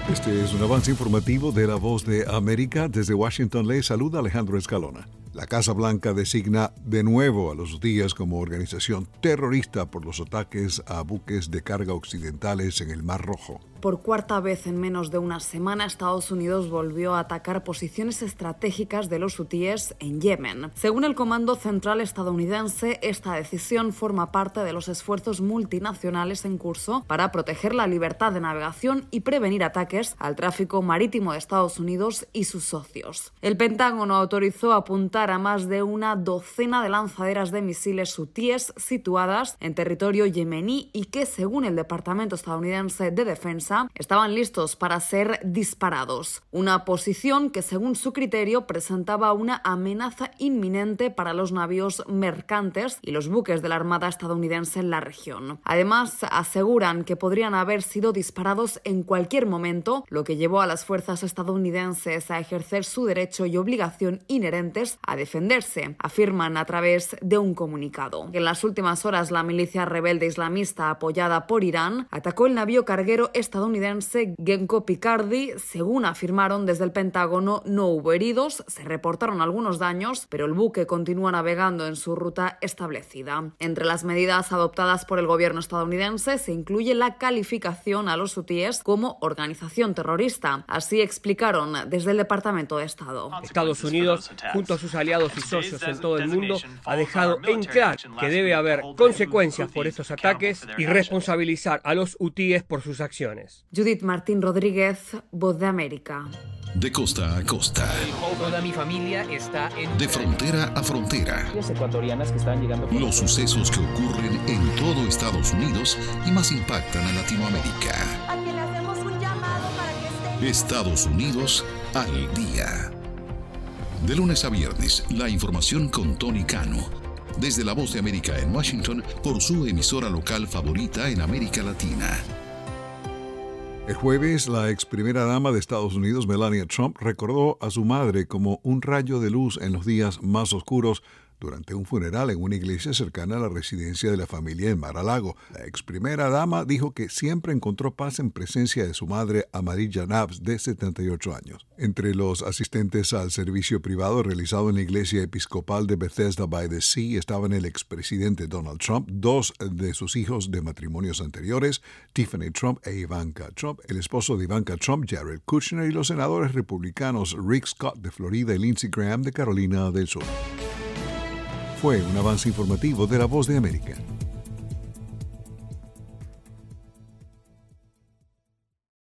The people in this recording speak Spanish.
Este es un avance informativo de La Voz de América. Desde Washington les saluda Alejandro Escalona. La Casa Blanca designa de nuevo a los hutíes como organización terrorista por los ataques a buques de carga occidentales en el Mar Rojo. Por cuarta vez en menos de una semana, Estados Unidos volvió a atacar posiciones estratégicas de los hutíes en Yemen. Según el Comando Central estadounidense, esta decisión forma parte de los esfuerzos multinacionales en curso para proteger la libertad de navegación y prevenir ataques al tráfico marítimo de Estados Unidos y sus socios. El Pentágono autorizó apuntar a más de una docena de lanzaderas de misiles hutíes situadas en territorio yemení y que, según el Departamento estadounidense de Defensa, estaban listos para ser disparados. Una posición que, según su criterio, presentaba una amenaza inminente para los navíos mercantes y los buques de la Armada estadounidense en la región. Además, aseguran que podrían haber sido disparados en cualquier momento, lo que llevó a las fuerzas estadounidenses a ejercer su derecho y obligación inherentes a defenderse, afirman a través de un comunicado. En las últimas horas, la milicia rebelde islamista apoyada por Irán atacó el navío carguero estadounidense Genco Picardy. Según afirmaron desde el Pentágono, no hubo heridos, se reportaron algunos daños, pero el buque continúa navegando en su ruta establecida. Entre las medidas adoptadas por el gobierno estadounidense se incluye la calificación a los hutíes como organización terrorista. Así explicaron desde el Departamento de Estado. Estados Unidos, junto a sus aliados y socios en todo el mundo, ha dejado en claro que debe haber consecuencias por estos ataques y responsabilizar a los hutíes por sus acciones. Judith Martín Rodríguez, Voz de América. De costa a costa. Toda mi familia está en... De frontera a frontera. Ecuatorianas que están llegando... Los sucesos que ocurren en todo Estados Unidos y más impactan a Latinoamérica. A que le hacemos un llamado para que estén... Estados Unidos al día. De lunes a viernes, la información con Tony Cano. Desde La Voz de América en Washington, por su emisora local favorita en América Latina. El jueves, la ex primera dama de Estados Unidos, Melania Trump, recordó a su madre como un rayo de luz en los días más oscuros durante un funeral en una iglesia cercana a la residencia de la familia en Mar-a-Lago. La ex primera dama dijo que siempre encontró paz en presencia de su madre, Amarilla Nabs, de 78 años. Entre los asistentes al servicio privado realizado en la iglesia episcopal de Bethesda by the Sea estaban el expresidente Donald Trump, dos de sus hijos de matrimonios anteriores, Tiffany Trump e Ivanka Trump, el esposo de Ivanka Trump, Jared Kushner, y los senadores republicanos Rick Scott de Florida y Lindsey Graham de Carolina del Sur. Fue un avance informativo de La Voz de América.